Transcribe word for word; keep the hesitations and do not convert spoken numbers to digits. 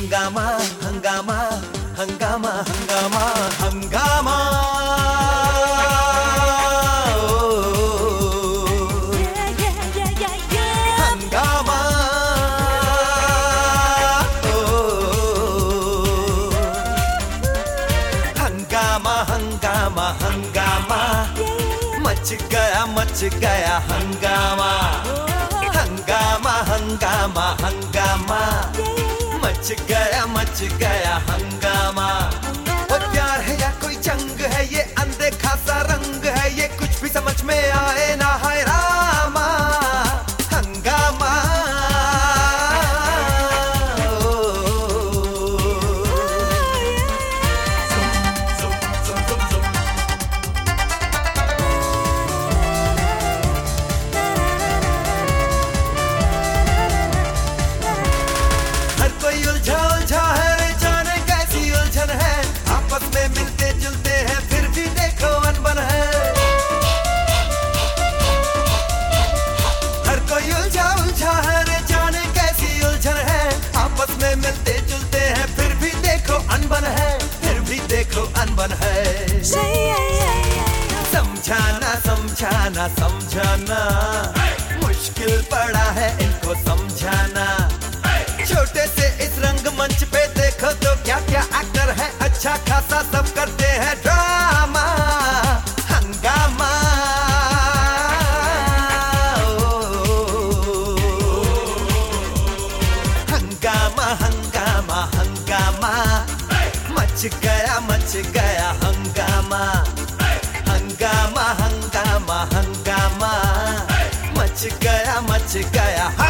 हंगामा हंगामा हंगामा हंगामा हंगामा हंगामा हंगामा हंगामा हंगामा मच गया मच गया हंगामा हंगामा हंगामा हंगामा मच गया मच गया हंगामा। और प्यार है या कोई जंग है, ये अनदेखा सा रंग है, ये कुछ भी समझ में आए ना है रामा। हंगामा हर कोई उलझा उलझा है, रे जाने कैसी उलझन है, आपस में मिलते जुलते हैं फिर भी देखो अनबन है। हर कोई उलझा उलझा है, रे जाने कैसी उलझन है, आपस में मिलते जुलते हैं फिर भी देखो अनबन है, फिर भी देखो अनबन है। समझाना समझाना समझाना मुश्किल पड़ा है इनको समझाना। छोटे से इस रंगमंच पे देखो तो क्या क्या एक्टर है, अच्छा खासा सब करते हैं ड्रामा। हंगामा हंगामा हंगामा हंगामा मच गया मच गया हंगामा हंगामा हंगामा हंगामा मच गया मच गया।